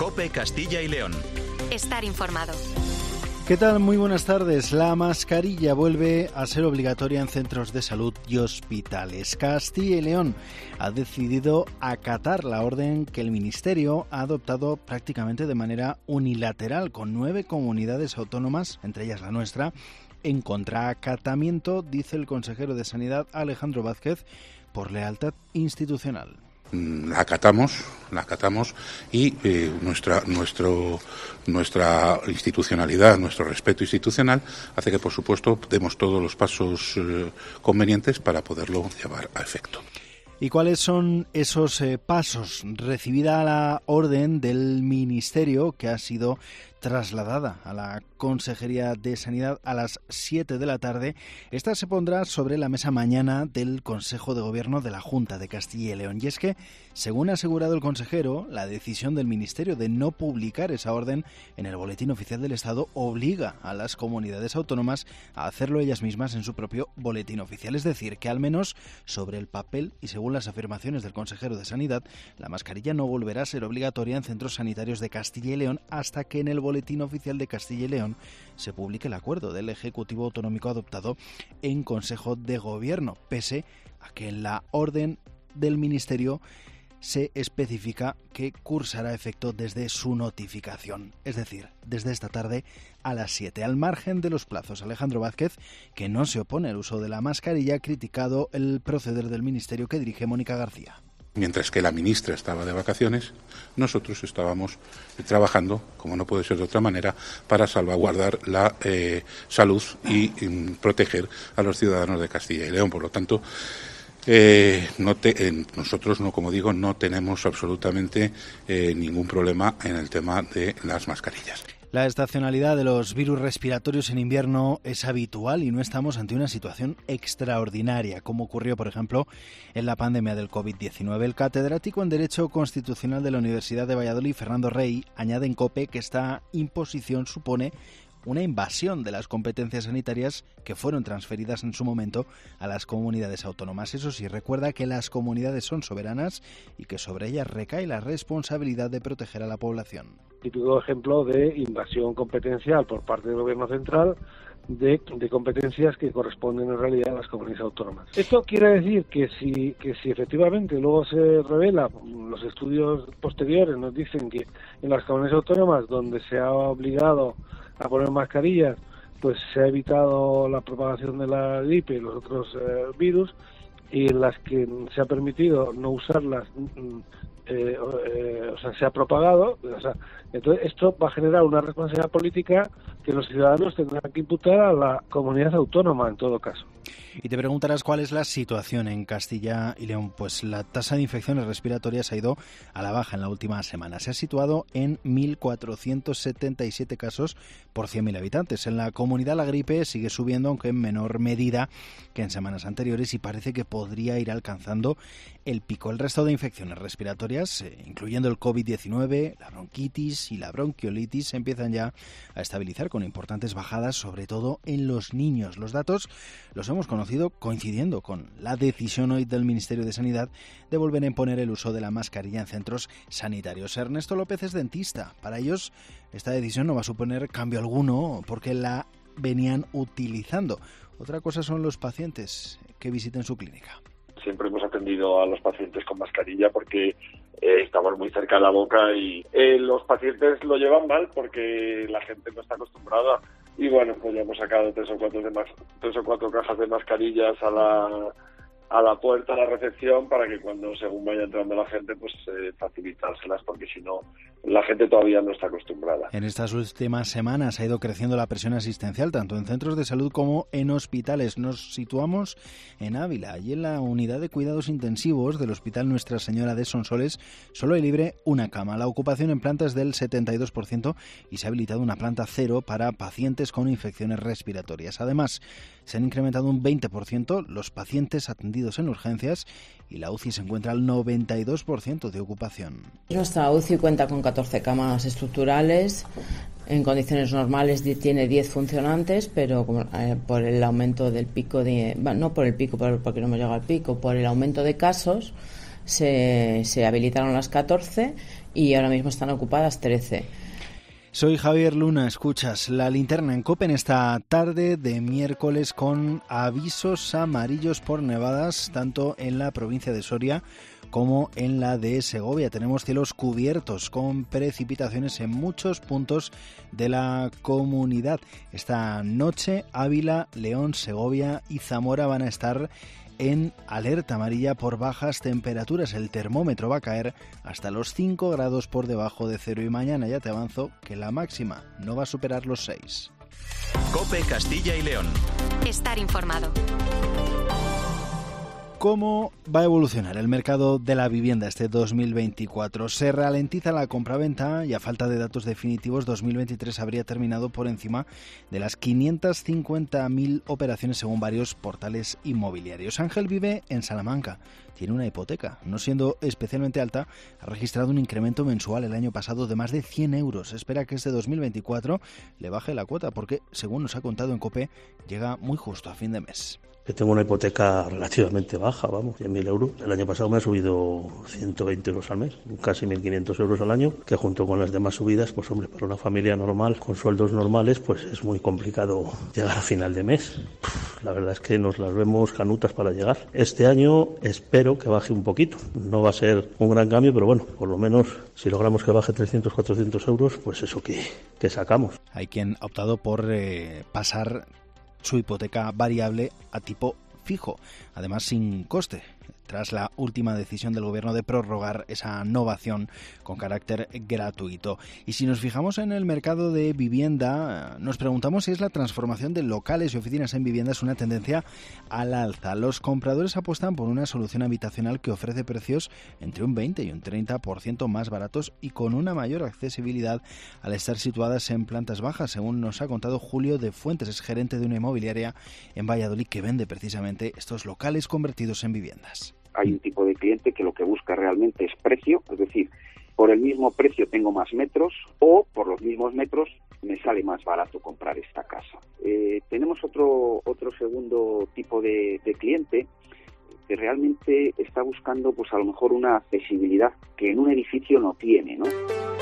COPE Castilla y León. Estar informado. ¿Qué tal? Muy buenas tardes. La mascarilla vuelve a ser obligatoria en centros de salud y hospitales. Castilla y León ha decidido acatar la orden que el Ministerio ha adoptado prácticamente de manera unilateral, con 9 comunidades autónomas, entre ellas la nuestra, en contraacatamiento, dice el consejero de Sanidad Alejandro Vázquez, por lealtad institucional. La acatamos y nuestra institucionalidad, nuestro respeto institucional hace que, por supuesto, demos todos los pasos convenientes para poderlo llevar a efecto. ¿Y cuáles son esos pasos? Recibida la orden del Ministerio, que ha sido trasladada a la Consejería de Sanidad a las 7 de la tarde, esta se pondrá sobre la mesa mañana del Consejo de Gobierno de la Junta de Castilla y León. Y es que, según ha asegurado el consejero, la decisión del Ministerio de no publicar esa orden en el Boletín Oficial del Estado obliga a las comunidades autónomas a hacerlo ellas mismas en su propio Boletín Oficial. Es decir, que al menos sobre el papel y según las afirmaciones del consejero de Sanidad, la mascarilla no volverá a ser obligatoria en centros sanitarios de Castilla y León hasta que en el Boletín Oficial de Castilla y León se publique el acuerdo del Ejecutivo Autonómico adoptado en Consejo de Gobierno, pese a que en la orden del Ministerio se especifica que cursará efecto desde su notificación, es decir, desde esta tarde a las 7. Al margen de los plazos, Alejandro Vázquez, que no se opone al uso de la mascarilla, ha criticado el proceder del Ministerio que dirige Mónica García. Mientras que la ministra estaba de vacaciones, nosotros estábamos trabajando, como no puede ser de otra manera, para salvaguardar la salud y proteger a los ciudadanos de Castilla y León. Por lo tanto, nosotros, como digo, no tenemos absolutamente ningún problema en el tema de las mascarillas. La estacionalidad de los virus respiratorios en invierno es habitual y no estamos ante una situación extraordinaria, como ocurrió, por ejemplo, en la pandemia del COVID-19. El catedrático en Derecho Constitucional de la Universidad de Valladolid, Fernando Rey, añade en COPE que esta imposición supone una invasión de las competencias sanitarias que fueron transferidas en su momento a las comunidades autónomas. Eso sí, recuerda que las comunidades son soberanas y que sobre ellas recae la responsabilidad de proteger a la población. Típico ejemplo de invasión competencial por parte del Gobierno central de competencias que corresponden en realidad a las comunidades autónomas. Esto quiere decir que si efectivamente luego se revela, los estudios posteriores nos dicen que en las comunidades autónomas donde se ha obligado a poner mascarillas, pues se ha evitado la propagación de la gripe y los otros virus, y en las que se ha permitido no usarlas, se ha propagado, entonces esto va a generar una responsabilidad política que los ciudadanos tendrán que imputar a la comunidad autónoma en todo caso. Y te preguntarás cuál es la situación en Castilla y León. Pues la tasa de infecciones respiratorias ha ido a la baja en la última semana. Se ha situado en 1.477 casos por 100.000 habitantes. En la comunidad la gripe sigue subiendo, aunque en menor medida que en semanas anteriores, y parece que podría ir alcanzando el pico. El resto de infecciones respiratorias, incluyendo el COVID-19, la bronquitis y la bronquiolitis, se empiezan ya a estabilizar con importantes bajadas, sobre todo en los niños. Los datos los hemos conocido coincidiendo con la decisión hoy del Ministerio de Sanidad de volver a imponer el uso de la mascarilla en centros sanitarios. Ernesto López es dentista. Para ellos esta decisión no va a suponer cambio alguno porque la venían utilizando. Otra cosa son los pacientes que visiten su clínica. Siempre hemos atendido a los pacientes con mascarilla porque estamos muy cerca de la boca y los pacientes lo llevan mal porque la gente no está acostumbrada. Y bueno, pues ya hemos sacado 3 o 4 cajas de mascarillas a la puerta, a la recepción, para que según vaya entrando la gente, pues facilitárselas, porque si no, la gente todavía no está acostumbrada. En estas últimas semanas ha ido creciendo la presión asistencial, tanto en centros de salud como en hospitales. Nos situamos en Ávila y en la unidad de cuidados intensivos del Hospital Nuestra Señora de Sonsoles solo hay libre una cama. La ocupación en planta es del 72% y se ha habilitado una planta cero para pacientes con infecciones respiratorias. Además, se han incrementado un 20% los pacientes atendidos en urgencias y la UCI se encuentra al 92% de ocupación. Nuestra UCI cuenta con 14 camas estructurales. En condiciones normales tiene 10 funcionantes, pero por el aumento del pico no por el pico, porque no hemos llegado al pico, por el aumento de casos se habilitaron las 14 y ahora mismo están ocupadas 13. Soy Javier Luna, escuchas La Linterna en COPE en esta tarde de miércoles con avisos amarillos por nevadas tanto en la provincia de Soria como en la de Segovia. Tenemos cielos cubiertos con precipitaciones en muchos puntos de la comunidad. Esta noche Ávila, León, Segovia y Zamora van a estar en alerta amarilla por bajas temperaturas. El termómetro va a caer hasta los 5 grados por debajo de cero y mañana ya te avanzo que la máxima no va a superar los 6. COPE Castilla y León. Estar informado. ¿Cómo va a evolucionar el mercado de la vivienda este 2024? Se ralentiza la compraventa y a falta de datos definitivos 2023 habría terminado por encima de las 550.000 operaciones según varios portales inmobiliarios. Ángel vive en Salamanca. Tiene una hipoteca, no siendo especialmente alta, ha registrado un incremento mensual el año pasado de más de 100 euros. Espera que este 2024 le baje la cuota porque, según nos ha contado en COPE, llega muy justo a fin de mes. Que tengo una hipoteca relativamente baja, 100.000 euros. El año pasado me ha subido 120 euros al mes, casi 1.500 euros al año, que junto con las demás subidas, pues hombre, para una familia normal, con sueldos normales, pues es muy complicado llegar a final de mes. La verdad es que nos las vemos canutas para llegar. Este año espero que baje un poquito. No va a ser un gran cambio, pero bueno, por lo menos si logramos que baje 300, 400 euros, pues eso que sacamos. Hay quien ha optado por pasar su hipoteca variable a tipo fijo, además sin coste, tras la última decisión del Gobierno de prorrogar esa novación con carácter gratuito. Y si nos fijamos en el mercado de vivienda, nos preguntamos si es la transformación de locales y oficinas en viviendas una tendencia al alza. Los compradores apuestan por una solución habitacional que ofrece precios entre un 20 y un 30% más baratos y con una mayor accesibilidad al estar situadas en plantas bajas, según nos ha contado Julio de Fuentes, es gerente de una inmobiliaria en Valladolid que vende precisamente estos locales convertidos en viviendas. Hay un tipo de cliente que lo que busca realmente es precio, es decir, por el mismo precio tengo más metros o por los mismos metros me sale más barato comprar esta casa. Tenemos otro segundo tipo de cliente que realmente está buscando pues a lo mejor una accesibilidad que en un edificio no tiene, ¿no?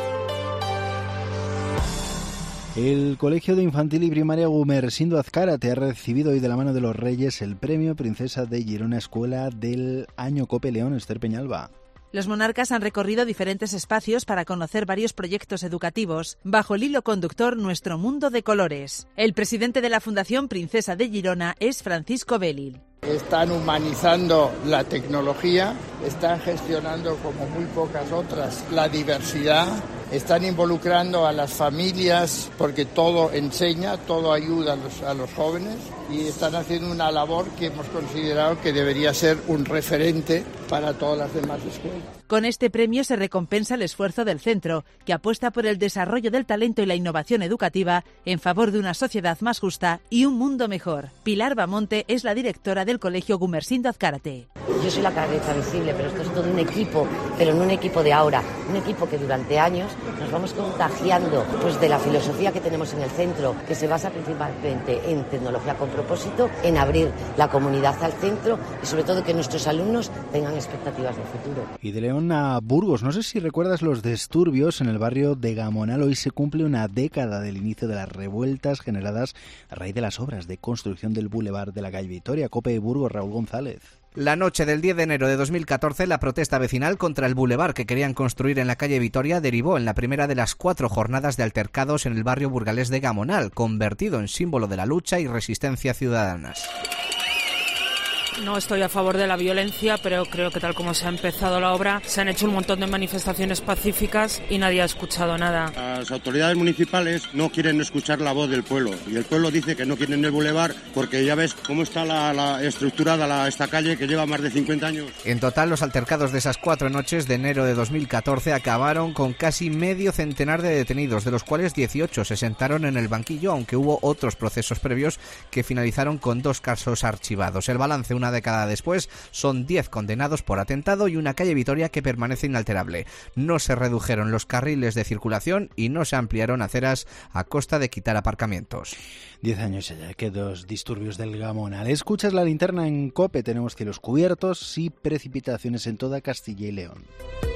El Colegio de Infantil y Primaria Gumersindo Azcárate ha recibido hoy de la mano de los Reyes el premio Princesa de Girona Escuela del Año COPE León, Esther Peñalba. Los monarcas han recorrido diferentes espacios para conocer varios proyectos educativos, bajo el hilo conductor Nuestro Mundo de Colores. El presidente de la Fundación Princesa de Girona es Francisco Belil. Están humanizando la tecnología, están gestionando como muy pocas otras la diversidad, están involucrando a las familias porque todo enseña, todo ayuda a los jóvenes y están haciendo una labor que hemos considerado que debería ser un referente para todas las demás escuelas. Con este premio se recompensa el esfuerzo del centro, que apuesta por el desarrollo del talento y la innovación educativa en favor de una sociedad más justa y un mundo mejor. Pilar Bamonte es la directora del Colegio Gumersindo Azcárate. Yo soy la cabeza visible, pero esto es todo un equipo, pero no un equipo de ahora, un equipo que durante años nos vamos contagiando pues de la filosofía que tenemos en el centro, que se basa principalmente en tecnología con propósito, en abrir la comunidad al centro y sobre todo que nuestros alumnos tengan expectativas de futuro. Y de León a Burgos, no sé si recuerdas los disturbios en el barrio de Gamonal. Hoy se cumple una década del inicio de las revueltas generadas a raíz de las obras de construcción del bulevar de la calle Vitoria. COPE de Burgos, Raúl González. La noche del 10 de enero de 2014, la protesta vecinal contra el bulevar que querían construir en la calle Vitoria derivó en la primera de las 4 jornadas de altercados en el barrio burgalés de Gamonal, convertido en símbolo de la lucha y resistencia ciudadanas. No estoy a favor de la violencia, pero creo que tal como se ha empezado la obra, se han hecho un montón de manifestaciones pacíficas y nadie ha escuchado nada. Las autoridades municipales no quieren escuchar la voz del pueblo y el pueblo dice que no quieren el bulevar porque ya ves cómo está la estructurada esta calle que lleva más de 50 años. En total, los altercados de esas 4 noches de enero de 2014 acabaron con casi medio centenar de detenidos, de los cuales 18 se sentaron en el banquillo, aunque hubo otros procesos previos que finalizaron con 2 casos archivados. El balance, una década después, son 10 condenados por atentado y una calle Vitoria que permanece inalterable. No se redujeron los carriles de circulación y no se ampliaron aceras a costa de quitar aparcamientos. 10 años ya que los disturbios del Gamonal. Escuchas La Linterna en COPE, tenemos cielos cubiertos y precipitaciones en toda Castilla y León.